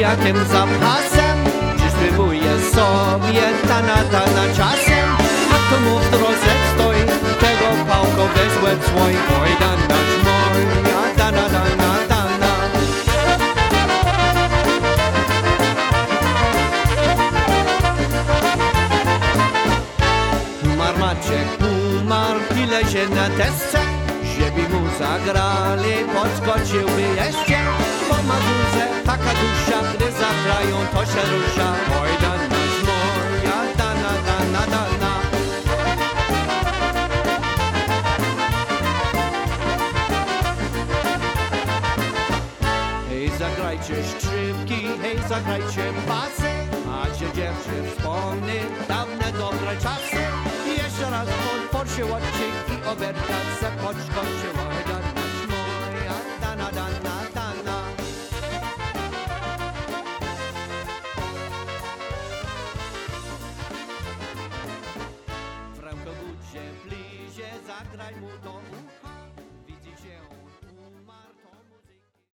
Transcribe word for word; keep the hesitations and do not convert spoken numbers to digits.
jakim zapasem. Dziś spróbuję sobie tana tana czasem. A tu mu w drodze stoi, tego pałko weź łeb swój. Oj dana moja, dana dana dana. Humar Maciek, humar, ile się na desce. Żeby mu zagrali, podskoczyłby jeszcze. Bo ma duzę, taka dusza, gdy zagrają, to się rusza. Oj dana moja, dana dana dana. Hej, zagrajcie szczypki, hej, zagrajcie pasy. A się dziewczy wspomni dawne dobre czasy. I jeszcze raz podporsie łaciek i oberkać se podskoczył. Oj dana moja, dana dana dana. W rękobudzie blizie zagraj mu to.